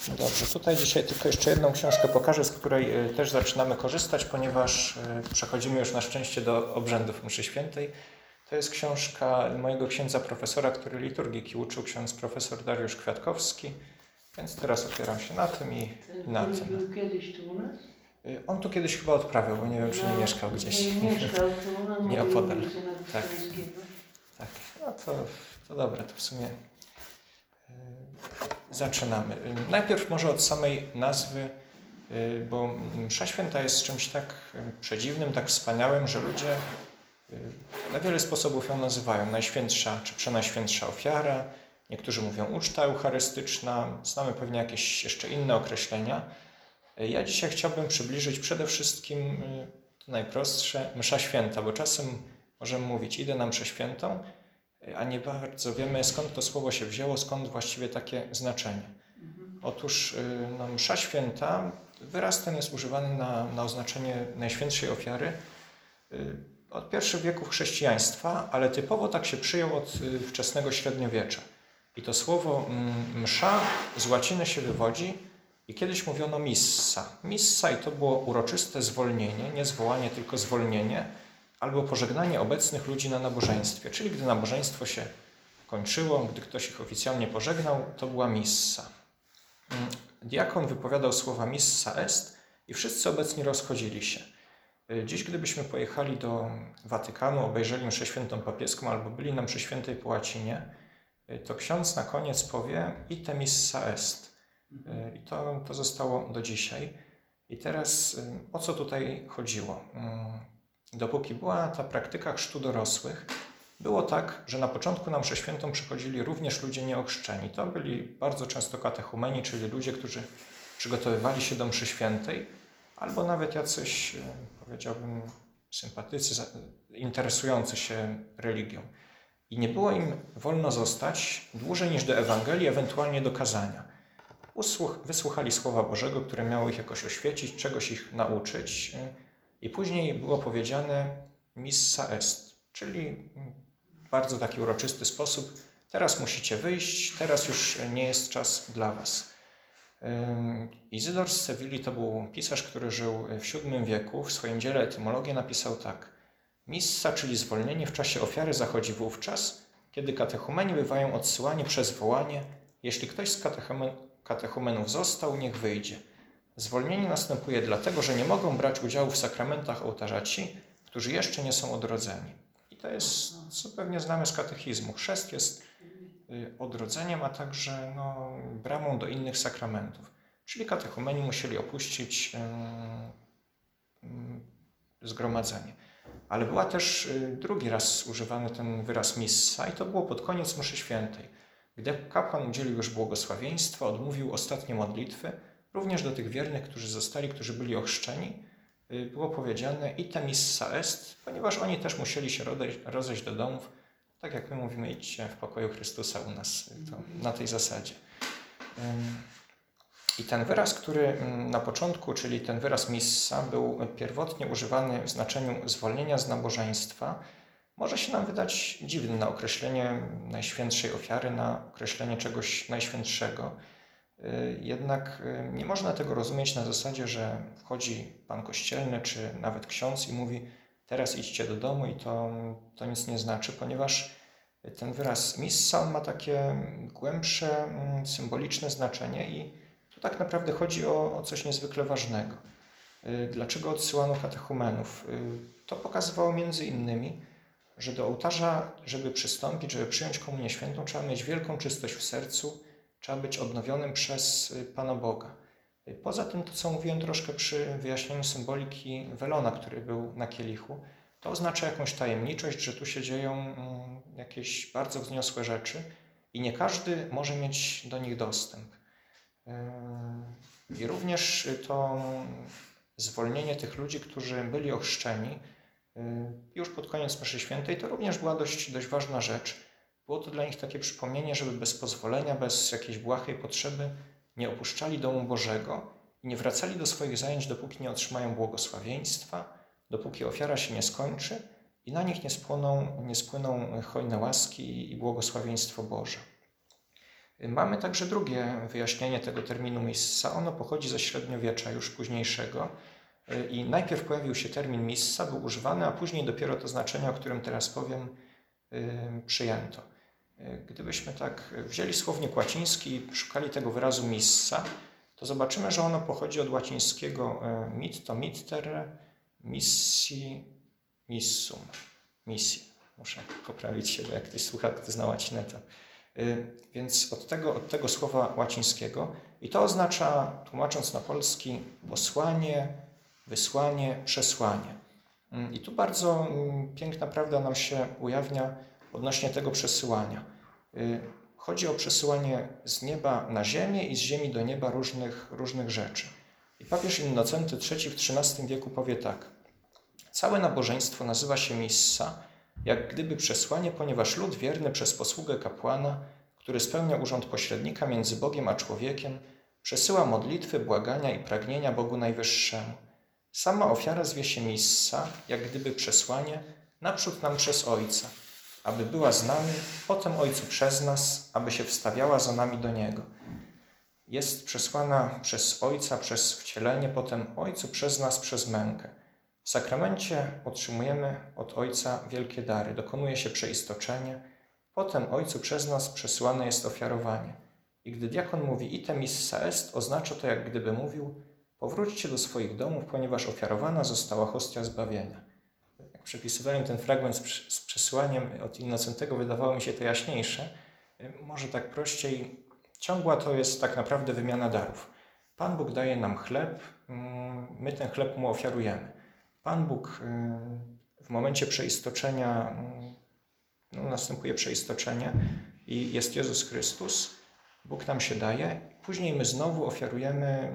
Dobrze, tutaj dzisiaj tylko jeszcze jedną książkę pokażę, z której też zaczynamy korzystać, ponieważ przechodzimy już na szczęście do obrzędów mszy świętej. To jest książka mojego księdza profesora, który liturgiki uczył, ksiądz profesor Dariusz Kwiatkowski. Więc teraz opieram się na tym i na tym. Był kiedyś tu u nas? On tu kiedyś chyba odprawiał, bo nie wiem, czy nie mieszkał gdzieś. Nie mieszkał tu, Nie opodal. Tak. Tak, no to dobra, to w sumie zaczynamy. Najpierw może od samej nazwy, bo msza święta jest czymś tak przedziwnym, tak wspaniałym, że ludzie na wiele sposobów ją nazywają. Najświętsza czy przenajświętsza ofiara, niektórzy mówią uczta eucharystyczna, znamy pewnie jakieś jeszcze inne określenia. Ja dzisiaj chciałbym przybliżyć przede wszystkim to najprostsze, msza święta, bo czasem możemy mówić idę na mszę świętą, a nie bardzo wiemy, skąd to słowo się wzięło, skąd właściwie takie znaczenie. Otóż msza święta, wyraz ten jest używany na oznaczenie Najświętszej Ofiary od pierwszych wieków chrześcijaństwa, ale typowo tak się przyjął od wczesnego średniowiecza. I to słowo msza z łaciny się wywodzi i kiedyś mówiono missa. Missa i to było uroczyste zwolnienie, nie zwołanie, tylko zwolnienie, albo pożegnanie obecnych ludzi na nabożeństwie. Czyli gdy nabożeństwo się kończyło, gdy ktoś ich oficjalnie pożegnał, to była missa. Diakon wypowiadał słowa missa est i wszyscy obecni rozchodzili się. Dziś, gdybyśmy pojechali do Watykanu, obejrzeli mszę świętą papieską albo byli na mszy świętej po łacinie, to ksiądz na koniec powie ite missa est. I to zostało do dzisiaj. I teraz o co tutaj chodziło? Dopóki była ta praktyka chrztu dorosłych, było tak, że na początku na mszę świętą przychodzili również ludzie nieochrzczeni. To byli bardzo często katechumeni, czyli ludzie, którzy przygotowywali się do mszy świętej, albo nawet jacyś, powiedziałbym, sympatycy, interesujący się religią. I nie było im wolno zostać dłużej niż do Ewangelii, ewentualnie do kazania. Wysłuchali Słowa Bożego, które miało ich jakoś oświecić, czegoś ich nauczyć. I później było powiedziane missa est, czyli w bardzo taki uroczysty sposób. Teraz musicie wyjść, teraz już nie jest czas dla was. Izydor z Sewilli to był pisarz, który żył w VII wieku. W swoim dziele Etymologię napisał tak. Missa, czyli zwolnienie w czasie ofiary, zachodzi wówczas, kiedy katechumeni bywają odsyłani przez wołanie. Jeśli ktoś z katechumenów został, niech wyjdzie. Zwolnienie następuje dlatego, że nie mogą brać udziału w sakramentach ołtarza ci, którzy jeszcze nie są odrodzeni. I to jest, co pewnie znamy z katechizmu. Chrzest jest odrodzeniem, a także bramą do innych sakramentów. Czyli katechumeni musieli opuścić zgromadzenie. Ale była też drugi raz używany ten wyraz missa i to było pod koniec mszy świętej. Gdy kapłan udzielił już błogosławieństwa, odmówił ostatnie modlitwy, również do tych wiernych, którzy zostali, którzy byli ochrzczeni, było powiedziane ite missa est, ponieważ oni też musieli się rozejść do domów, tak jak my mówimy, idźcie w pokoju Chrystusa u nas, to na tej zasadzie. I ten wyraz, który na początku, czyli ten wyraz missa, był pierwotnie używany w znaczeniu zwolnienia z nabożeństwa, może się nam wydać dziwny na określenie Najświętszej Ofiary, na określenie czegoś najświętszego. Jednak nie można tego rozumieć na zasadzie, że wchodzi pan kościelny czy nawet ksiądz i mówi teraz idźcie do domu i to nic nie znaczy, ponieważ ten wyraz missa, on ma takie głębsze, symboliczne znaczenie i tu tak naprawdę chodzi o coś niezwykle ważnego. Dlaczego odsyłano katechumenów? To pokazywało między innymi, że do ołtarza, żeby przystąpić, żeby przyjąć komunię świętą, trzeba mieć wielką czystość w sercu, trzeba być odnowionym przez Pana Boga. Poza tym, to co mówiłem troszkę przy wyjaśnieniu symboliki welona, który był na kielichu, to oznacza jakąś tajemniczość, że tu się dzieją jakieś bardzo wzniosłe rzeczy i nie każdy może mieć do nich dostęp. I również to zwolnienie tych ludzi, którzy byli ochrzczeni już pod koniec mszy świętej, to również była dość ważna rzecz. Było to dla nich takie przypomnienie, żeby bez pozwolenia, bez jakiejś błahej potrzeby nie opuszczali domu Bożego i nie wracali do swoich zajęć, dopóki nie otrzymają błogosławieństwa, dopóki ofiara się nie skończy i na nich nie spłyną hojne łaski i błogosławieństwo Boże. Mamy także drugie wyjaśnienie tego terminu missa. Ono pochodzi ze średniowiecza już późniejszego i najpierw pojawił się termin missa, był używany, a później dopiero to znaczenie, o którym teraz powiem, przyjęto. Gdybyśmy tak wzięli słownik łaciński i szukali tego wyrazu missa, to zobaczymy, że ono pochodzi od łacińskiego mitto, mittere, missi, missum, missi. Muszę poprawić się, bo jak ktoś słucha, kto zna łacinę, to... Więc od tego słowa łacińskiego i to oznacza, tłumacząc na polski, posłanie, wysłanie, przesłanie. I tu bardzo piękna prawda nam się ujawnia odnośnie tego przesyłania. Chodzi o przesyłanie z nieba na ziemię i z ziemi do nieba różnych rzeczy. I papież Innocenty III w XIII wieku powie tak. Całe nabożeństwo nazywa się missa, jak gdyby przesłanie, ponieważ lud wierny przez posługę kapłana, który spełnia urząd pośrednika między Bogiem a człowiekiem, przesyła modlitwy, błagania i pragnienia Bogu Najwyższemu. Sama ofiara zwie się missa, jak gdyby przesłanie, naprzód nam przez Ojca, aby była z nami, potem Ojcu przez nas, aby się wstawiała za nami do Niego. Jest przesłana przez Ojca, przez wcielenie, potem Ojcu przez nas, przez mękę. W sakramencie otrzymujemy od Ojca wielkie dary. Dokonuje się przeistoczenie, potem Ojcu przez nas przesyłane jest ofiarowanie. I gdy diakon mówi ite missa est, oznacza to, jak gdyby mówił, powróćcie do swoich domów, ponieważ ofiarowana została hostia zbawienia. Jak przepisywałem ten fragment z przesyłaniem od Innocentego, wydawało mi się to jaśniejsze. Może tak prościej, ciągła to jest tak naprawdę wymiana darów. Pan Bóg daje nam chleb, my ten chleb Mu ofiarujemy. Pan Bóg w momencie przeistoczenia, następuje przeistoczenie i jest Jezus Chrystus, Bóg nam się daje, później my znowu ofiarujemy,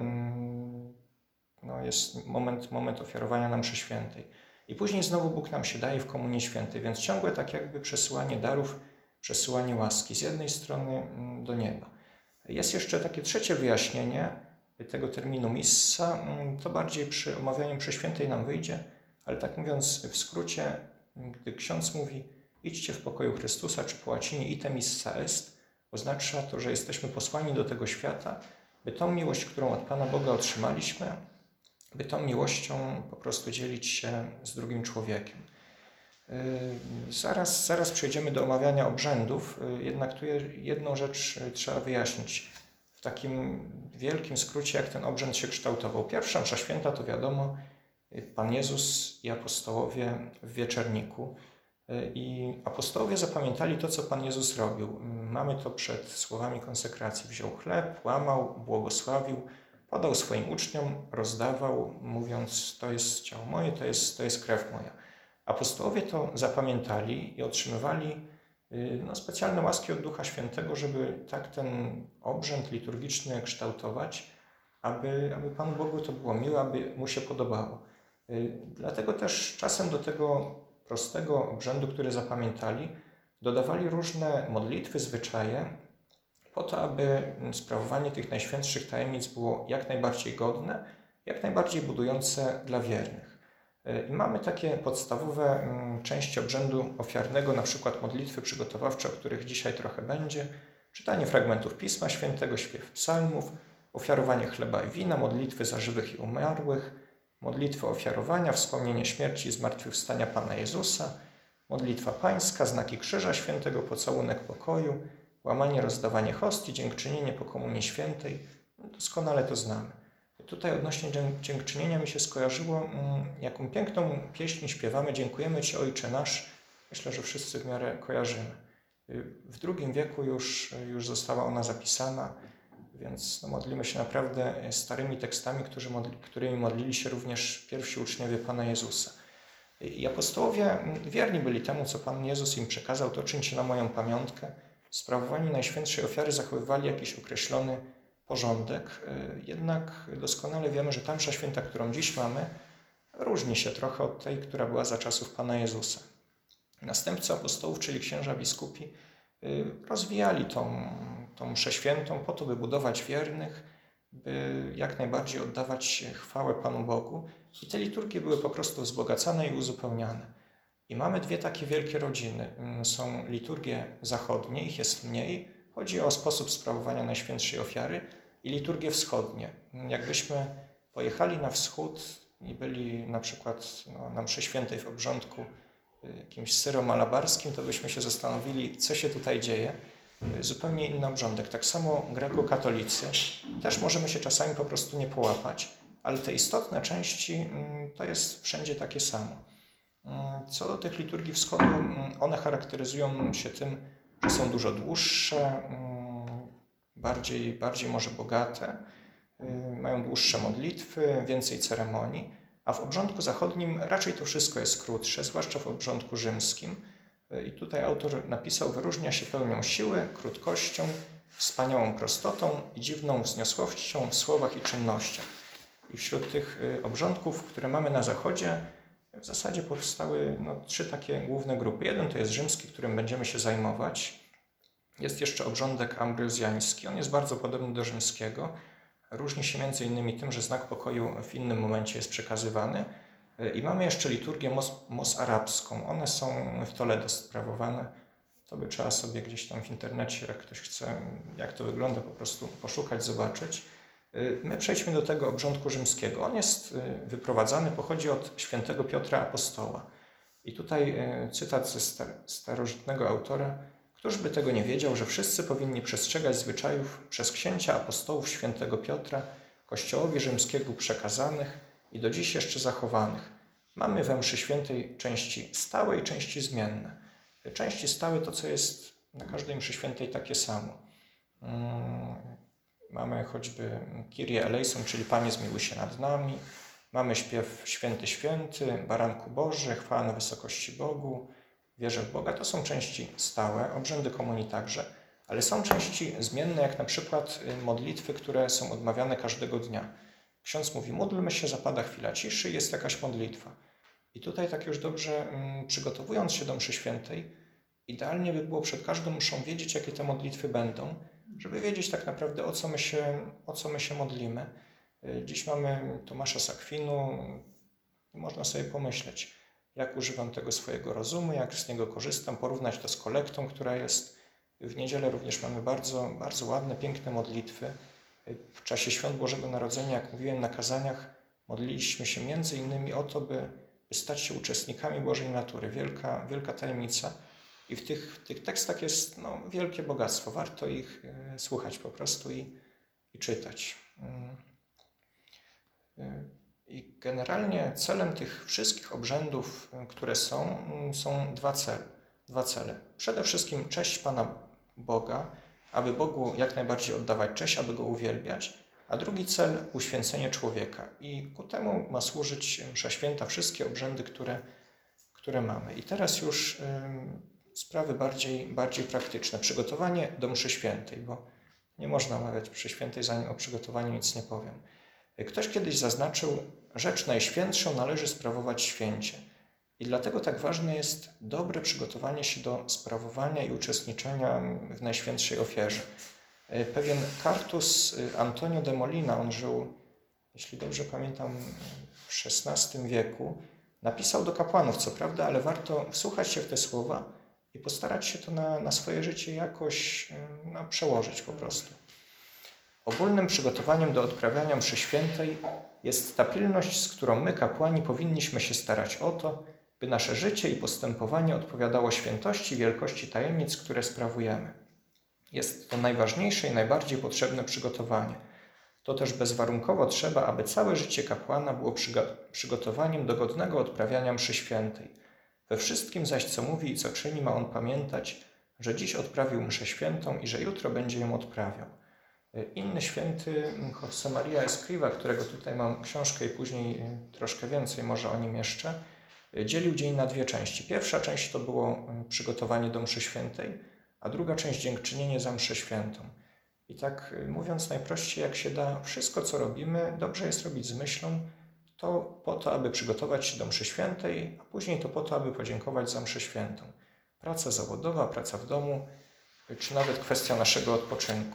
jest moment ofiarowania na mszy świętej. I później znowu Bóg nam się daje w Komunii Świętej, więc ciągłe tak jakby przesyłanie darów, przesyłanie łaski z jednej strony do nieba. Jest jeszcze takie trzecie wyjaśnienie tego terminu missa, to bardziej przy omawianiu mszy świętej nam wyjdzie, ale tak mówiąc w skrócie, gdy ksiądz mówi idźcie w pokoju Chrystusa, czy po łacinie ite missa est, oznacza to, że jesteśmy posłani do tego świata, by tą miłość, którą od Pana Boga otrzymaliśmy, by tą miłością po prostu dzielić się z drugim człowiekiem. Zaraz przejdziemy do omawiania obrzędów, jednak tu jedną rzecz trzeba wyjaśnić. W takim wielkim skrócie, jak ten obrzęd się kształtował. Pierwsza msza święta to wiadomo, Pan Jezus i apostołowie w wieczerniku. I apostołowie zapamiętali to, co Pan Jezus robił. Mamy to przed słowami konsekracji. Wziął chleb, łamał, błogosławił, podał swoim uczniom, rozdawał, mówiąc, to jest ciało moje, to jest krew moja. Apostołowie to zapamiętali i otrzymywali specjalne łaski od Ducha Świętego, żeby tak ten obrzęd liturgiczny kształtować, aby Panu Bogu to było miłe, aby Mu się podobało. Dlatego też czasem do tego prostego obrzędu, który zapamiętali, dodawali różne modlitwy, zwyczaje, po to, aby sprawowanie tych najświętszych tajemnic było jak najbardziej godne, jak najbardziej budujące dla wiernych. I mamy takie podstawowe części obrzędu ofiarnego, na przykład modlitwy przygotowawcze, o których dzisiaj trochę będzie, czytanie fragmentów Pisma Świętego, śpiew psalmów, ofiarowanie chleba i wina, modlitwy za żywych i umarłych, modlitwy ofiarowania, wspomnienie śmierci i zmartwychwstania Pana Jezusa, modlitwa pańska, znaki Krzyża Świętego, pocałunek pokoju, łamanie, rozdawanie hostii, dziękczynienie po Komunii Świętej. Doskonale to znamy. Tutaj odnośnie dziękczynienia mi się skojarzyło, jaką piękną pieśń śpiewamy. Dziękujemy Ci, Ojcze nasz. Myślę, że wszyscy w miarę kojarzymy. W II wieku już została ona zapisana, więc modlimy się naprawdę starymi tekstami, którymi modlili się również pierwsi uczniowie Pana Jezusa. I apostołowie wierni byli temu, co Pan Jezus im przekazał, to czyńcie na moją pamiątkę. W sprawowaniu Najświętszej Ofiary zachowywali jakiś określony porządek, jednak doskonale wiemy, że ta msza święta, którą dziś mamy, różni się trochę od tej, która była za czasów Pana Jezusa. Następcy apostołów, czyli księża biskupi, rozwijali tą mszę świętą po to, by budować wiernych, by jak najbardziej oddawać chwałę Panu Bogu. I te liturgie były po prostu wzbogacane i uzupełniane. I mamy dwie takie wielkie rodziny. Są liturgie zachodnie, ich jest mniej, Chodzi o sposób sprawowania Najświętszej Ofiary i liturgie wschodnie. Jakbyśmy pojechali na wschód i byli na przykład na mszy świętej w obrządku jakimś syro-malabarskim, to byśmy się zastanowili, co się tutaj dzieje. Zupełnie inny obrządek. Tak samo grekokatolicy. Też możemy się czasami po prostu nie połapać, ale te istotne części to jest wszędzie takie samo. Co do tych liturgii wschodu, one charakteryzują się tym, że są dużo dłuższe, bardziej może bogate, mają dłuższe modlitwy, więcej ceremonii, a w obrządku zachodnim raczej to wszystko jest krótsze, zwłaszcza w obrządku rzymskim. I tutaj autor napisał: wyróżnia się pełnią siły, krótkością, wspaniałą prostotą i dziwną wzniosłością w słowach i czynnościach. I wśród tych obrządków, które mamy na zachodzie, w zasadzie powstały 3 takie główne grupy. Jeden to jest rzymski, którym będziemy się zajmować. Jest jeszcze obrządek ambrozjański. On jest bardzo podobny do rzymskiego. Różni się między innymi tym, że znak pokoju w innym momencie jest przekazywany. I mamy jeszcze liturgię mosarabską. One są w Toledo sprawowane. To by trzeba sobie gdzieś tam w internecie, jak ktoś chce, jak to wygląda, po prostu poszukać, zobaczyć. My przejdźmy do tego obrządku rzymskiego. On jest wyprowadzany, pochodzi od świętego Piotra Apostoła. I tutaj cytat ze starożytnego autora: któż by tego nie wiedział, że wszyscy powinni przestrzegać zwyczajów przez księcia apostołów świętego Piotra, Kościołowi rzymskiego przekazanych i do dziś jeszcze zachowanych. Mamy we mszy świętej części stałe i części zmienne. Części stałe to, co jest na każdej mszy świętej takie samo. Mamy choćby Kyrie eleison, czyli Panie zmiłuj się nad nami. Mamy śpiew Święty, Święty, Baranku Boży, chwała na wysokości Bogu, wierzę w Boga. To są części stałe, obrzędy komunii także, ale są części zmienne, jak na przykład modlitwy, które są odmawiane każdego dnia. Ksiądz mówi: módlmy się, zapada chwila ciszy, jest jakaś modlitwa. I tutaj tak już dobrze przygotowując się do mszy świętej, idealnie by było przed każdą mszą wiedzieć, jakie te modlitwy będą, żeby wiedzieć tak naprawdę, o co my się modlimy. Dziś mamy Tomasza z Akwinu. Można sobie pomyśleć, jak używam tego swojego rozumu, jak z niego korzystam, porównać to z kolektą, która jest. W niedzielę również mamy bardzo, bardzo ładne, piękne modlitwy. W czasie Świąt Bożego Narodzenia, jak mówiłem na kazaniach, modliliśmy się między innymi o to, by stać się uczestnikami Bożej natury. Wielka tajemnica. I w tych tekstach jest wielkie bogactwo. Warto ich słuchać po prostu i czytać. I generalnie celem tych wszystkich obrzędów, które są dwa cele. Przede wszystkim cześć Pana Boga, aby Bogu jak najbardziej oddawać cześć, aby Go uwielbiać, a drugi cel uświęcenie człowieka. I ku temu ma służyć msza święta, wszystkie obrzędy, które mamy. I teraz już sprawy bardziej praktyczne. Przygotowanie do mszy świętej, bo nie można omawiać mszy świętej, zanim o przygotowaniu nic nie powiem. Ktoś kiedyś zaznaczył: rzecz najświętszą należy sprawować święcie. I dlatego tak ważne jest dobre przygotowanie się do sprawowania i uczestniczenia w Najświętszej Ofierze. Pewien Cartus Antonio de Molina, on żył, jeśli dobrze pamiętam, w XVI wieku, napisał do kapłanów, co prawda, ale warto wsłuchać się w te słowa i postarać się to na swoje życie jakoś przełożyć po prostu. Ogólnym przygotowaniem do odprawiania mszy świętej jest ta pilność, z którą my, kapłani, powinniśmy się starać o to, by nasze życie i postępowanie odpowiadało świętości i wielkości tajemnic, które sprawujemy. Jest to najważniejsze i najbardziej potrzebne przygotowanie. To też bezwarunkowo trzeba, aby całe życie kapłana było przygotowaniem do godnego odprawiania mszy świętej. We wszystkim zaś, co mówi i co czyni, ma on pamiętać, że dziś odprawił mszę świętą i że jutro będzie ją odprawiał. Inny święty, Josemaria Escriva, którego tutaj mam książkę i później troszkę więcej może o nim jeszcze, dzielił dzień na 2 części. Pierwsza część to było przygotowanie do mszy świętej, a druga część dziękczynienie za mszę świętą. I tak mówiąc najprościej, jak się da, wszystko co robimy, dobrze jest robić z myślą, to po to, aby przygotować się do mszy świętej, a później to po to, aby podziękować za mszę świętą. Praca zawodowa, praca w domu, czy nawet kwestia naszego odpoczynku.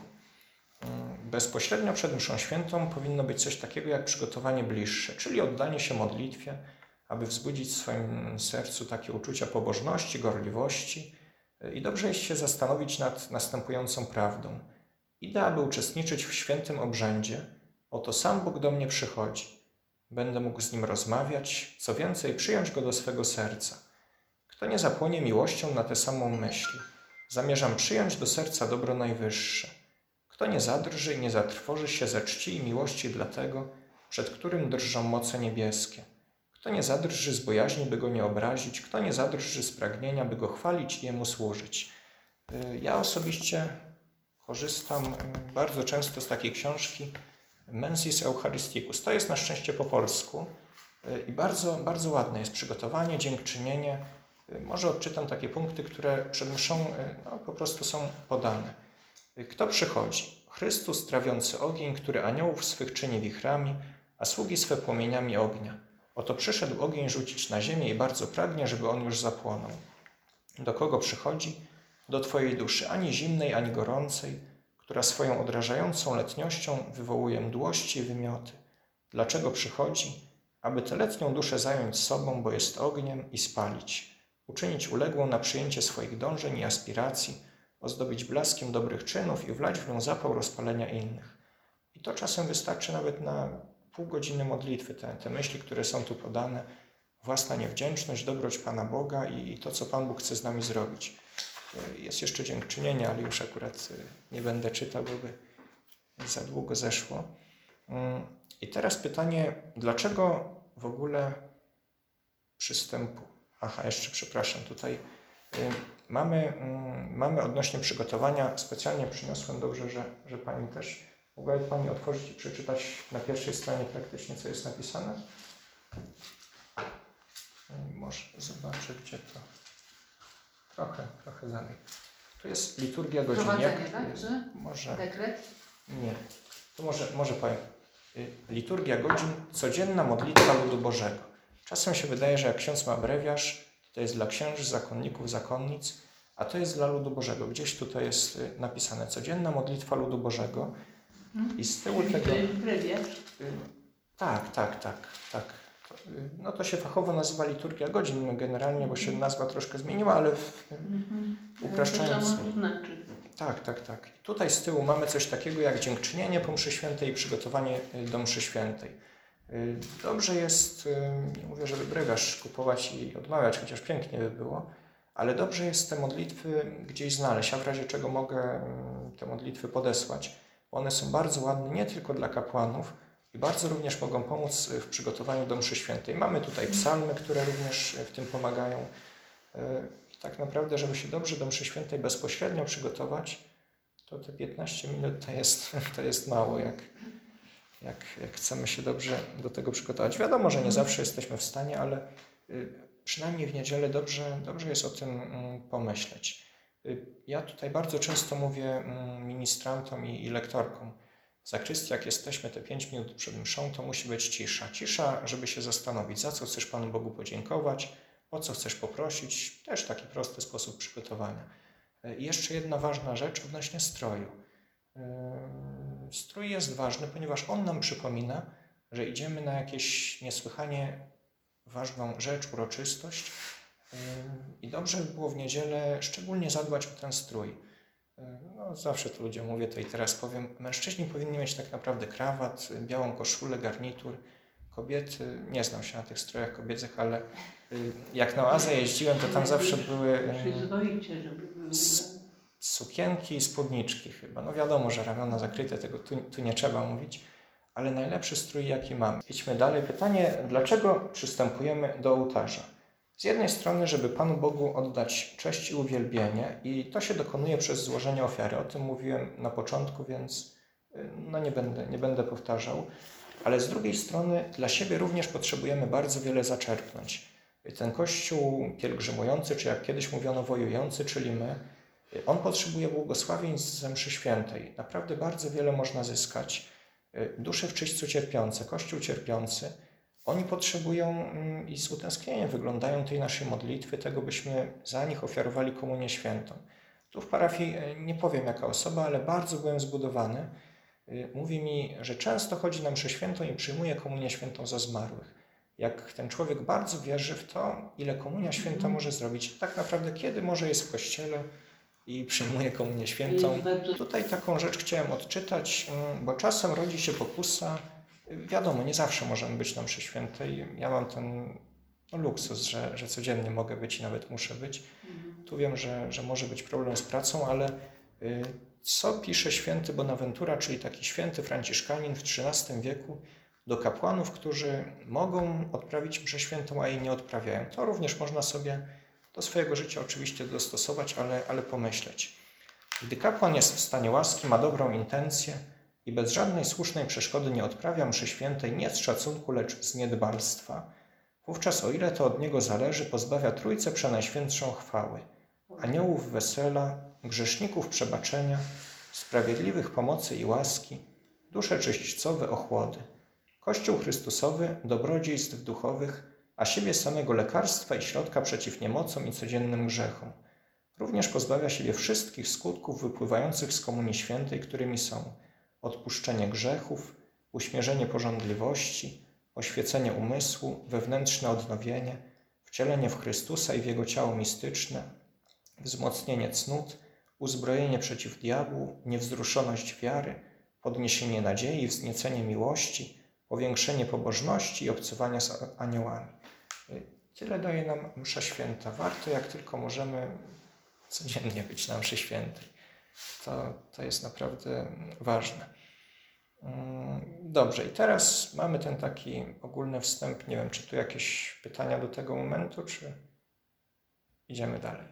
Bezpośrednio przed mszą świętą powinno być coś takiego jak przygotowanie bliższe, czyli oddanie się modlitwie, aby wzbudzić w swoim sercu takie uczucia pobożności, gorliwości, I dobrze jest się zastanowić nad następującą prawdą. Idę, aby uczestniczyć w świętym obrzędzie, oto sam Bóg do mnie przychodzi. Będę mógł z Nim rozmawiać, co więcej, przyjąć Go do swego serca. Kto nie zapłonie miłością na tę samą myśl? Zamierzam przyjąć do serca dobro najwyższe. Kto nie zadrży i nie zatrwoży się ze czci i miłości dla tego, przed którym drżą moce niebieskie? Kto nie zadrży z bojaźni, by Go nie obrazić? Kto nie zadrży z pragnienia, by Go chwalić i Jemu służyć? Ja osobiście korzystam bardzo często z takiej książki Mensis Eucharisticus. To jest na szczęście po polsku i bardzo, bardzo ładne jest przygotowanie, dziękczynienie. Może odczytam takie punkty, które przed mszą po prostu są podane. Kto przychodzi? Chrystus trawiący ogień, który aniołów swych czyni wichrami, a sługi swe płomieniami ognia. Oto przyszedł ogień rzucić na ziemię i bardzo pragnie, żeby on już zapłonął. Do kogo przychodzi? Do Twojej duszy, ani zimnej, ani gorącej, która swoją odrażającą letniością wywołuje mdłości i wymioty. Dlaczego przychodzi? Aby tę letnią duszę zająć sobą, bo jest ogniem, i spalić. Uczynić uległą na przyjęcie swoich dążeń i aspiracji, ozdobić blaskiem dobrych czynów i wlać w nią zapał rozpalenia innych. I to czasem wystarczy nawet na pół godziny modlitwy, te myśli, które są tu podane, własna niewdzięczność, dobroć Pana Boga i to, co Pan Bóg chce z nami zrobić. Jest jeszcze dziękczynienie, ale już akurat nie będę czytał, bo by za długo zeszło. I teraz pytanie, dlaczego w ogóle jeszcze przepraszam, tutaj mamy odnośnie przygotowania, specjalnie przyniosłem, dobrze, że Pani też. Mogłaby Pani otworzyć i przeczytać na pierwszej stronie praktycznie, co jest napisane? Może zobaczę, gdzie to. Trochę dalej. Tu jest liturgia godzin. Prowadzenie, tak? Że? Może. Dekret? Nie. To może powiem. Liturgia godzin, codzienna modlitwa ludu Bożego. Czasem się wydaje, że jak ksiądz ma abrewiarz, to jest dla księży, zakonników, zakonnic, a to jest dla ludu Bożego. Gdzieś tutaj jest napisane codzienna modlitwa ludu Bożego. I z tyłu tego... To jest abrewiarz? Tak. No to się fachowo nazywa liturgia godzin generalnie, bo się nazwa troszkę zmieniła, ale upraszczając... To znaczy. Tak. Tutaj z tyłu mamy coś takiego jak dziękczynienie po mszy świętej i przygotowanie do mszy świętej. Dobrze jest, nie mówię, żeby brewiarz kupować i odmawiać, chociaż pięknie by było, ale dobrze jest te modlitwy gdzieś znaleźć, a w razie czego mogę te modlitwy podesłać. One są bardzo ładne nie tylko dla kapłanów i bardzo również mogą pomóc w przygotowaniu do mszy świętej. Mamy tutaj psalmy, które również w tym pomagają. I tak naprawdę, żeby się dobrze do mszy świętej bezpośrednio przygotować, to te 15 minut to jest mało, jak chcemy się dobrze do tego przygotować. Wiadomo, że nie zawsze jesteśmy w stanie, ale przynajmniej w niedzielę dobrze jest o tym pomyśleć. Ja tutaj bardzo często mówię ministrantom i lektorkom, w zakrystii jak jesteśmy te 5 minut przed mszą, to musi być cisza. Cisza, żeby się zastanowić, za co chcesz Panu Bogu podziękować, o co chcesz poprosić. Też taki prosty sposób przygotowania. I jeszcze jedna ważna rzecz odnośnie stroju. Strój jest ważny, ponieważ on nam przypomina, że idziemy na jakieś niesłychanie ważną rzecz, uroczystość i dobrze by było w niedzielę szczególnie zadbać o ten strój. No, zawsze to ludziom mówię, to i teraz powiem. Mężczyźni powinni mieć tak naprawdę krawat, białą koszulę, garnitur. Kobiety, nie znam się na tych strojach kobiecych, ale jak na oazę jeździłem, to tam zawsze były sukienki i spódniczki chyba. No wiadomo, że ramiona zakryte, tego tu nie trzeba mówić, ale najlepszy strój jaki mamy. Idźmy dalej. Pytanie, dlaczego przystępujemy do ołtarza? Z jednej strony, żeby Panu Bogu oddać cześć i uwielbienie i to się dokonuje przez złożenie ofiary. O tym mówiłem na początku, więc nie będę powtarzał. Ale z drugiej strony dla siebie również potrzebujemy bardzo wiele zaczerpnąć. Ten Kościół pielgrzymujący, czy jak kiedyś mówiono wojujący, czyli my, on potrzebuje błogosławieństw ze mszy świętej. Naprawdę bardzo wiele można zyskać. Dusze w czyśćcu cierpiące, Kościół cierpiący, oni potrzebują i z utęsknieniem wyglądają tej naszej modlitwy, tego byśmy za nich ofiarowali komunię świętą. Tu w parafii nie powiem jaka osoba, ale bardzo byłem zbudowany. Mówi mi, że często chodzi na mszę świętą i przyjmuje komunię świętą za zmarłych. Jak ten człowiek bardzo wierzy w to, ile Komunia Święta może zrobić, tak naprawdę kiedy może jest w kościele i przyjmuje Komunię Świętą. Tutaj taką rzecz chciałem odczytać, bo czasem rodzi się pokusa. Wiadomo, nie zawsze możemy być na mszy świętej. Ja mam ten luksus, że codziennie mogę być i nawet muszę być. Tu wiem, że może być problem z pracą, ale co pisze święty Bonaventura, czyli taki święty franciszkanin w XIII wieku do kapłanów, którzy mogą odprawić mszę świętą, a jej nie odprawiają. To również można sobie do swojego życia oczywiście dostosować, ale pomyśleć. Gdy kapłan jest w stanie łaski, ma dobrą intencję i bez żadnej słusznej przeszkody nie odprawia mszy świętej nie z szacunku, lecz z niedbalstwa, wówczas, o ile to od niego zależy, pozbawia Trójcę Przenajświętszą chwały, aniołów wesela, grzeszników przebaczenia, sprawiedliwych pomocy i łaski, dusze czyśćcowe ochłody, Kościół Chrystusowy dobrodziejstw duchowych, a siebie samego lekarstwa i środka przeciw niemocom i codziennym grzechom. Również pozbawia siebie wszystkich skutków wypływających z Komunii Świętej, którymi są odpuszczenie grzechów, uśmierzenie pożądliwości, oświecenie umysłu, wewnętrzne odnowienie, wcielenie w Chrystusa i w Jego ciało mistyczne, wzmocnienie cnót, uzbrojenie przeciw diabłu, niewzruszoność wiary, podniesienie nadziei, wzniecenie miłości, powiększenie pobożności i obcowania z aniołami. Tyle daje nam msza święta. Warto, jak tylko możemy, codziennie być na mszy świętej. To jest naprawdę ważne. Dobrze, i teraz mamy ten taki ogólny wstęp. Nie wiem, czy tu jakieś pytania do tego momentu, czy idziemy dalej.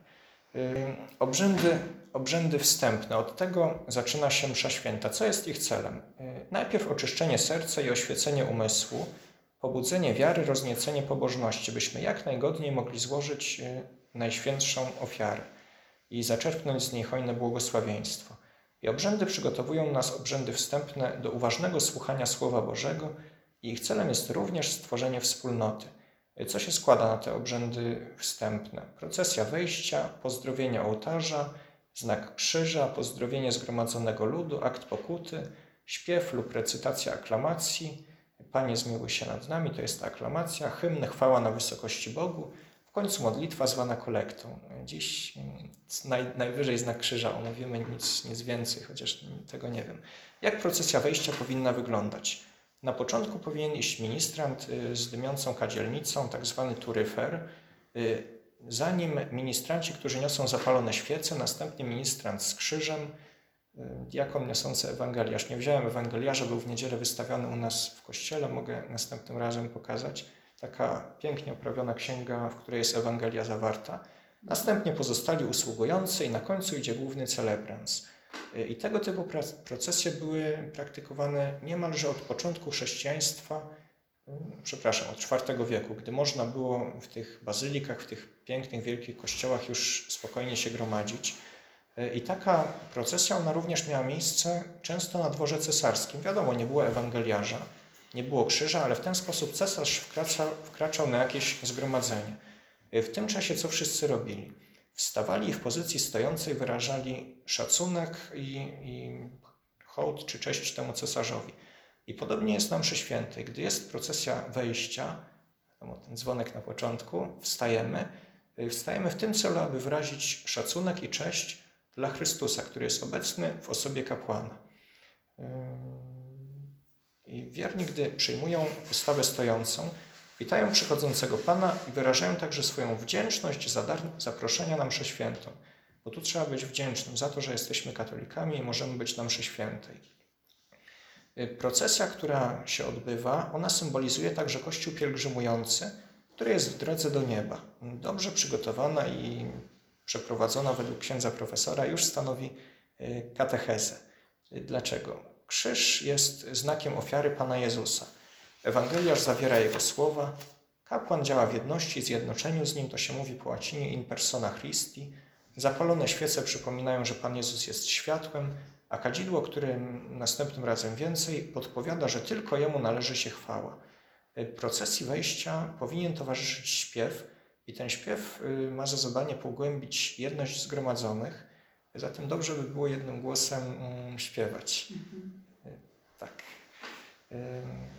Obrzędy wstępne. Od tego zaczyna się msza święta. Co jest ich celem? Najpierw oczyszczenie serca i oświecenie umysłu, pobudzenie wiary, rozniecenie pobożności, byśmy jak najgodniej mogli złożyć najświętszą ofiarę i zaczerpnąć z niej hojne błogosławieństwo. I obrzędy przygotowują nas, obrzędy wstępne, do uważnego słuchania Słowa Bożego i ich celem jest również stworzenie wspólnoty. Co się składa na te obrzędy wstępne? Procesja wejścia, pozdrowienie ołtarza, znak krzyża, pozdrowienie zgromadzonego ludu, akt pokuty, śpiew lub recytacja aklamacji, Panie zmiłuj się nad nami, to jest ta aklamacja, hymn, chwała na wysokości Bogu, w końcu modlitwa zwana kolektą. Dziś najwyżej znak krzyża omówimy, nic więcej, chociaż tego nie wiem. Jak procesja wejścia powinna wyglądać? Na początku powinien iść ministrant z dymiącą kadzielnicą, tak zwany turyfer. Za nim ministranci, którzy niosą zapalone świece, następnie ministrant z krzyżem, diakon niosący ewangeliarz. Nie wziąłem ewangeliarza, był w niedzielę wystawiony u nas w kościele, mogę następnym razem pokazać. Taka pięknie oprawiona księga, w której jest Ewangelia zawarta. Następnie pozostali usługujący i na końcu idzie główny celebrans. I tego typu procesje były praktykowane niemalże od początku chrześcijaństwa, od IV wieku, gdy można było w tych bazylikach, w tych pięknych, wielkich kościołach już spokojnie się gromadzić. I taka procesja, ona również miała miejsce często na dworze cesarskim. Wiadomo, nie było ewangeliarza, nie było krzyża, ale w ten sposób cesarz wkraczał na jakieś zgromadzenie. W tym czasie co wszyscy robili? Wstawali i w pozycji stojącej wyrażali szacunek i hołd czy cześć temu cesarzowi. I podobnie jest na mszy świętej. Gdy jest procesja wejścia, ten dzwonek na początku, wstajemy w tym celu, aby wyrazić szacunek i cześć dla Chrystusa, który jest obecny w osobie kapłana. I wierni, gdy przyjmują postawę stojącą, witają przychodzącego Pana i wyrażają także swoją wdzięczność za dar zaproszenia na mszę świętą. Bo tu trzeba być wdzięcznym za to, że jesteśmy katolikami i możemy być na mszy świętej. Procesja, która się odbywa, ona symbolizuje także Kościół pielgrzymujący, który jest w drodze do nieba. Dobrze przygotowana i przeprowadzona według księdza profesora już stanowi katechezę. Dlaczego? Krzyż jest znakiem ofiary Pana Jezusa. Ewangeliarz zawiera Jego słowa, kapłan działa w jedności i zjednoczeniu z Nim, to się mówi po łacinie in persona Christi. Zapalone świece przypominają, że Pan Jezus jest światłem, a kadzidło, którym następnym razem więcej, podpowiada, że tylko Jemu należy się chwała. Procesji wejścia powinien towarzyszyć śpiew i ten śpiew ma za zadanie pogłębić jedność zgromadzonych, zatem dobrze by było jednym głosem śpiewać. Tak.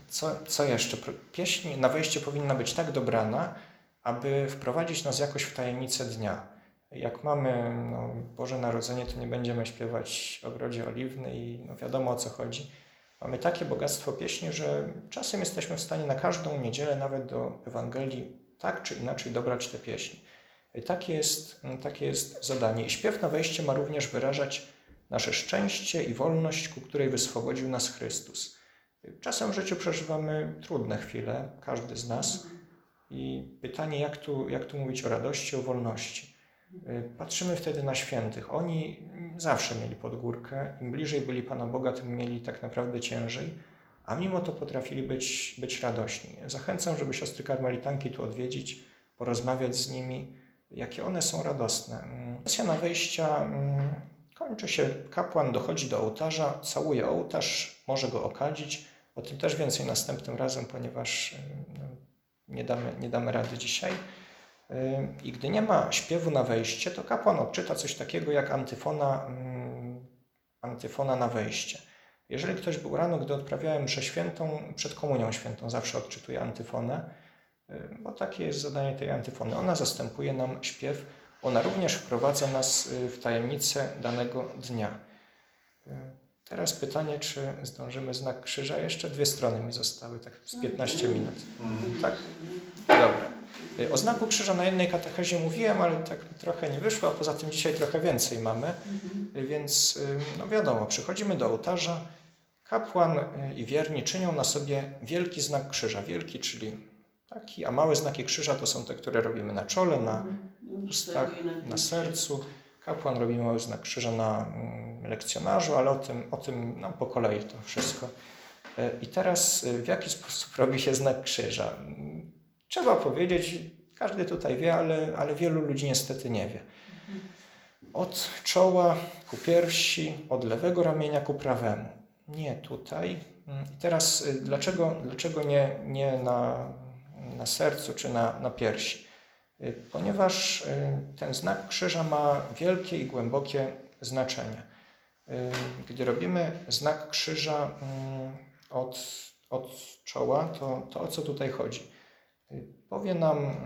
Co jeszcze? Pieśń na wejście powinna być tak dobrana, aby wprowadzić nas jakoś w tajemnicę dnia. Jak mamy Boże Narodzenie, to nie będziemy śpiewać Ogrodzie Oliwny i wiadomo, o co chodzi. Mamy takie bogactwo pieśni, że czasem jesteśmy w stanie na każdą niedzielę, nawet do Ewangelii, tak czy inaczej dobrać te pieśni. Takie jest zadanie. I śpiew na wejście ma również wyrażać nasze szczęście i wolność, ku której wyswobodził nas Chrystus. Czasem w życiu przeżywamy trudne chwile, każdy z nas. I pytanie, jak tu mówić o radości, o wolności. Patrzymy wtedy na świętych. Oni zawsze mieli pod górkę. Im bliżej byli Pana Boga, tym mieli tak naprawdę ciężej, a mimo to potrafili być radośni. Zachęcam, żeby siostry karmelitanki tu odwiedzić, porozmawiać z nimi, jakie one są radosne. Sesja na wejścia kończy się, kapłan dochodzi do ołtarza, całuje ołtarz, może go okadzić. O tym też więcej następnym razem, ponieważ nie damy rady dzisiaj. I gdy nie ma śpiewu na wejście, to kapłan odczyta coś takiego jak antyfona na wejście. Jeżeli ktoś był rano, gdy odprawiałem mszę świętą, przed komunią świętą zawsze odczytuje antyfonę, bo takie jest zadanie tej antyfony. Ona zastępuje nam śpiew, ona również wprowadza nas w tajemnicę danego dnia. Teraz pytanie, czy zdążymy znak krzyża? Jeszcze 2 strony mi zostały, tak z 15 minut. Tak? Dobra. O znaku krzyża na jednej katechezie mówiłem, ale tak trochę nie wyszło, a poza tym dzisiaj trochę więcej mamy. Więc wiadomo, przychodzimy do ołtarza, kapłan i wierni czynią na sobie wielki znak krzyża. Wielki, czyli taki, a małe znaki krzyża to są te, które robimy na czole, na ustach, na sercu. Kapłan robi mały znak krzyża na lekcjonarzu, ale o tym po kolei to wszystko. I teraz w jaki sposób robi się znak krzyża? Trzeba powiedzieć, każdy tutaj wie, ale wielu ludzi niestety nie wie. Od czoła ku piersi, od lewego ramienia ku prawemu. Nie tutaj. I teraz dlaczego nie na sercu czy na piersi? Ponieważ ten znak krzyża ma wielkie i głębokie znaczenie. Gdy robimy znak krzyża od czoła, to o co tutaj chodzi? Powie nam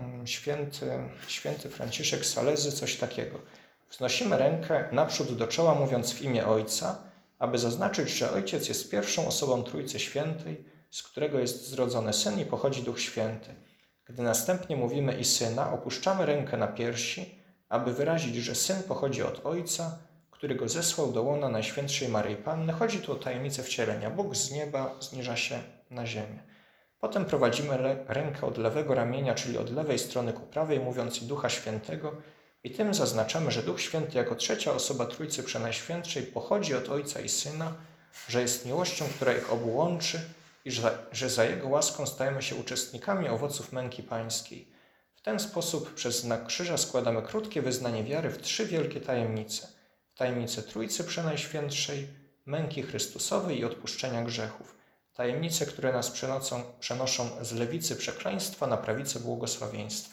święty Franciszek Salezy coś takiego. Wznosimy rękę naprzód do czoła, mówiąc w imię Ojca, aby zaznaczyć, że Ojciec jest pierwszą osobą Trójcy Świętej, z którego jest zrodzony Syn i pochodzi Duch Święty. Gdy następnie mówimy i Syna, opuszczamy rękę na piersi, aby wyrazić, że Syn pochodzi od Ojca, który go zesłał do łona Najświętszej Maryi Panny. Chodzi tu o tajemnicę wcielenia. Bóg z nieba zniża się na ziemię. Potem prowadzimy rękę od lewego ramienia, czyli od lewej strony ku prawej, mówiąc i Ducha Świętego, i tym zaznaczamy, że Duch Święty jako trzecia osoba Trójcy Przenajświętszej pochodzi od Ojca i Syna, że jest miłością, która ich obu łączy i że za Jego łaską stajemy się uczestnikami owoców męki pańskiej. W ten sposób przez znak krzyża składamy krótkie wyznanie wiary w 3 wielkie tajemnice. Tajemnicę Trójcy Przenajświętszej, męki Chrystusowej i odpuszczenia grzechów. Tajemnice, które nas przenoszą z lewicy przekleństwa na prawicę błogosławieństwa.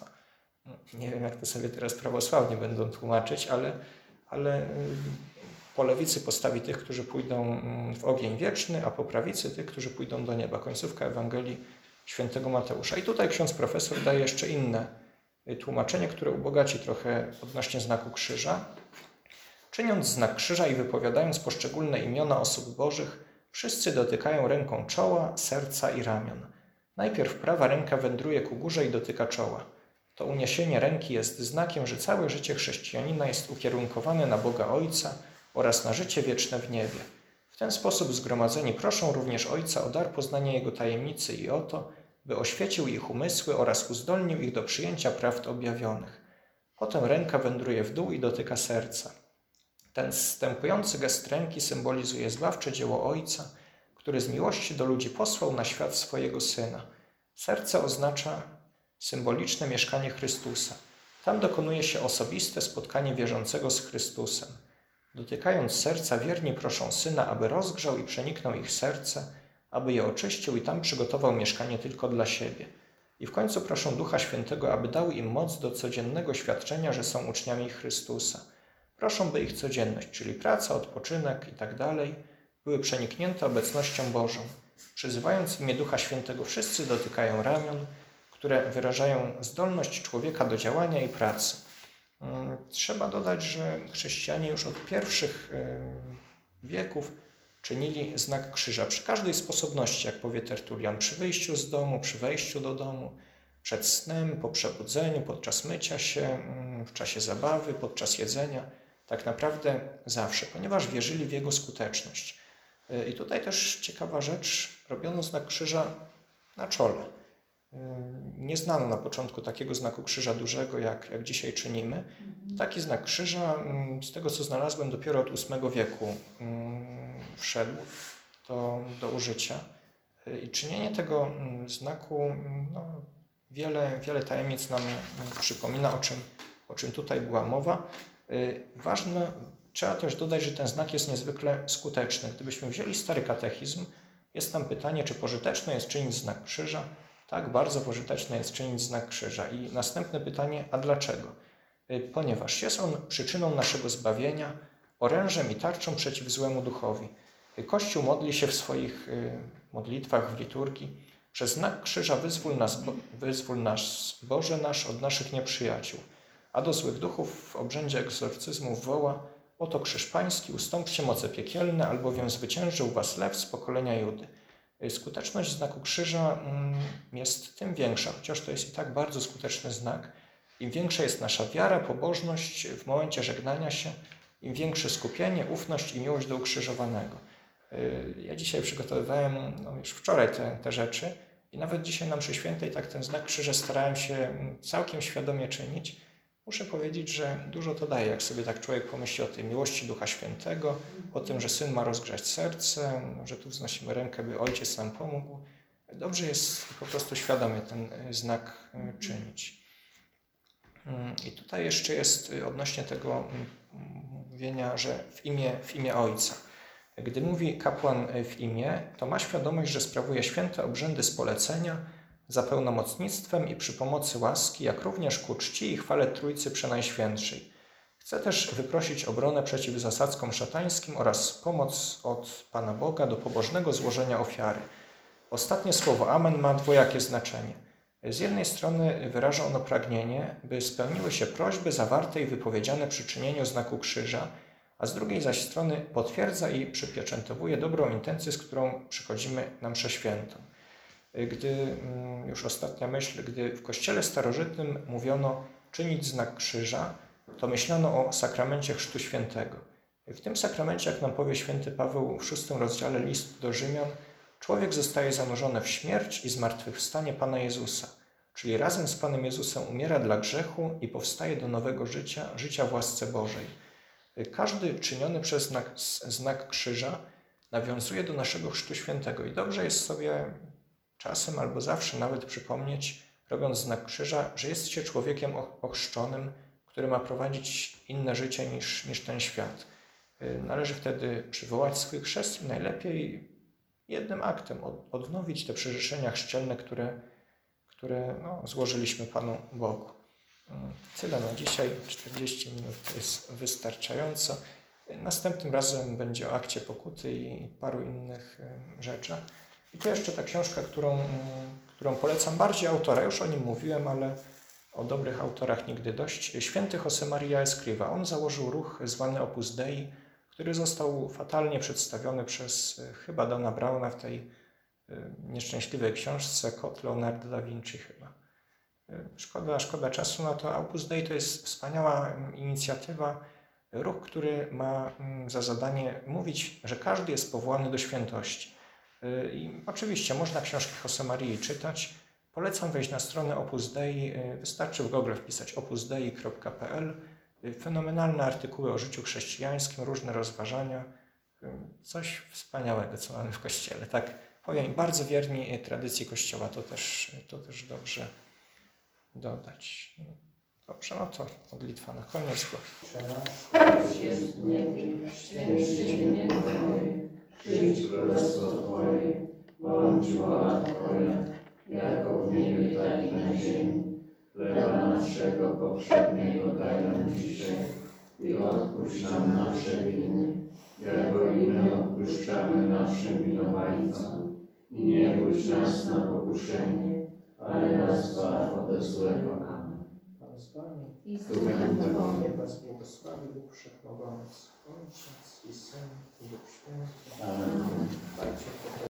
Nie wiem, jak to sobie teraz prawosławnie będą tłumaczyć, ale po lewicy postawi tych, którzy pójdą w ogień wieczny, a po prawicy tych, którzy pójdą do nieba. Końcówka Ewangelii Świętego Mateusza. I tutaj ksiądz profesor daje jeszcze inne tłumaczenie, które ubogaci trochę odnośnie znaku krzyża. Czyniąc znak krzyża i wypowiadając poszczególne imiona osób bożych, wszyscy dotykają ręką czoła, serca i ramion. Najpierw prawa ręka wędruje ku górze i dotyka czoła. To uniesienie ręki jest znakiem, że całe życie chrześcijanina jest ukierunkowane na Boga Ojca oraz na życie wieczne w niebie. W ten sposób zgromadzeni proszą również Ojca o dar poznania Jego tajemnicy i o to, by oświecił ich umysły oraz uzdolnił ich do przyjęcia prawd objawionych. Potem ręka wędruje w dół i dotyka serca. Ten zstępujący gest ręki symbolizuje zbawcze dzieło Ojca, który z miłości do ludzi posłał na świat swojego Syna. Serce oznacza symboliczne mieszkanie Chrystusa. Tam dokonuje się osobiste spotkanie wierzącego z Chrystusem. Dotykając serca, wierni proszą Syna, aby rozgrzał i przeniknął ich serce, aby je oczyścił i tam przygotował mieszkanie tylko dla siebie. I w końcu proszą Ducha Świętego, aby dał im moc do codziennego świadczenia, że są uczniami Chrystusa. Proszą, by ich codzienność, czyli praca, odpoczynek itd. były przeniknięte obecnością Bożą. Przyzywając imię Ducha Świętego, wszyscy dotykają ramion, które wyrażają zdolność człowieka do działania i pracy. Trzeba dodać, że chrześcijanie już od pierwszych wieków czynili znak krzyża przy każdej sposobności, jak powie Tertulian, przy wyjściu z domu, przy wejściu do domu, przed snem, po przebudzeniu, podczas mycia się, w czasie zabawy, podczas jedzenia. Tak naprawdę zawsze, ponieważ wierzyli w jego skuteczność. I tutaj też ciekawa rzecz, robiono znak krzyża na czole. Nie znano na początku takiego znaku krzyża dużego, jak dzisiaj czynimy. Taki znak krzyża, z tego co znalazłem, dopiero od VIII wieku wszedł do użycia. I czynienie tego znaku wiele tajemnic nam przypomina, o czym tutaj była mowa. Ważne, trzeba też dodać, że ten znak jest niezwykle skuteczny. Gdybyśmy wzięli Stary Katechizm, jest tam pytanie, czy pożyteczne jest czynić znak krzyża. Tak, bardzo pożyteczne jest czynić znak krzyża. I następne pytanie, a dlaczego? Ponieważ jest on przyczyną naszego zbawienia, orężem i tarczą przeciw złemu duchowi. Kościół modli się w swoich modlitwach, w liturgii: przez znak krzyża wyzwól nas, Boże nasz, od naszych nieprzyjaciół. A do złych duchów w obrzędzie egzorcyzmów woła: oto krzyż pański, ustąpcie moce piekielne, albowiem zwyciężył was lew z pokolenia Judy. Skuteczność znaku krzyża jest tym większa, chociaż to jest i tak bardzo skuteczny znak. Im większa jest nasza wiara, pobożność w momencie żegnania się, im większe skupienie, ufność i miłość do ukrzyżowanego. Ja dzisiaj przygotowywałem, już wczoraj te rzeczy i nawet dzisiaj na mszy świętej tak ten znak krzyża starałem się całkiem świadomie czynić. Muszę powiedzieć, że dużo to daje, jak sobie tak człowiek pomyśli o tej miłości Ducha Świętego, o tym, że Syn ma rozgrzać serce, że tu wznosimy rękę, by Ojciec nam pomógł. Dobrze jest po prostu świadomie ten znak czynić. I tutaj jeszcze jest odnośnie tego mówienia, że w imię Ojca. Gdy mówi kapłan w imię, to ma świadomość, że sprawuje święte obrzędy z polecenia, za pełnomocnictwem i przy pomocy łaski, jak również ku czci i chwale Trójcy Przenajświętszej. Chce też wyprosić obronę przeciw zasadzkom szatańskim oraz pomoc od Pana Boga do pobożnego złożenia ofiary. Ostatnie słowo Amen ma dwojakie znaczenie. Z jednej strony wyraża ono pragnienie, by spełniły się prośby zawarte i wypowiedziane przy czynieniu znaku krzyża, a z drugiej zaś strony potwierdza i przypieczętowuje dobrą intencję, z którą przychodzimy na mszę świętą. Już ostatnia myśl, gdy w Kościele starożytnym mówiono czynić znak krzyża, to myślano o sakramencie Chrztu Świętego. W tym sakramencie, jak nam powie święty Paweł w 6 rozdziale listu do Rzymian, człowiek zostaje zanurzony w śmierć i zmartwychwstanie Pana Jezusa, czyli razem z Panem Jezusem umiera dla grzechu i powstaje do nowego życia w łasce Bożej. Każdy czyniony przez znak krzyża nawiązuje do naszego Chrztu Świętego i dobrze jest sobie czasem albo zawsze nawet przypomnieć, robiąc znak krzyża, że jest się człowiekiem ochrzczonym, który ma prowadzić inne życie niż ten świat. Należy wtedy przywołać swój chrzest i najlepiej jednym aktem odnowić te przyrzeczenia chrzcielne, które złożyliśmy Panu Bogu. Tyle na dzisiaj, 40 minut to jest wystarczająco. Następnym razem będzie o akcie pokuty i paru innych rzeczach. I tu jeszcze ta książka, którą polecam bardziej autora. Już o nim mówiłem, ale o dobrych autorach nigdy dość. Święty Josemaria Escriva. On założył ruch zwany Opus Dei, który został fatalnie przedstawiony przez chyba Dana Browna w tej nieszczęśliwej książce Kot Leonardo da Vinci chyba. Szkoda czasu na to. Opus Dei to jest wspaniała inicjatywa, ruch, który ma za zadanie mówić, że każdy jest powołany do świętości. I oczywiście można książki Josemarii czytać. Polecam wejść na stronę Opus Dei. Wystarczy w Google wpisać opusdei.pl. Fenomenalne artykuły o życiu chrześcijańskim, różne rozważania. Coś wspaniałego, co mamy w Kościele. Tak powiem, bardzo wierni tradycji Kościoła. To też dobrze dodać. Dobrze, no to modlitwa na koniec. Jest w niebie, święć się imię Twoje, przyjdź królestwo Twoje, bądź wola Twoja, jako w niebie, tak i na ziemi. Chleba naszego powszedniego daj nam dzisiaj i odpuść nam nasze winy, jako i my odpuszczamy naszym winowajcom. i nie puść nas na pokuszenie, ale nas zbaw ode złego. Amen. Pan z Wami, I z Duchem duchem Twoim. niech Was błogosławi Bóg Wszechmogący, Ojciec i Syn i Duch Święty. Amen. Dajcie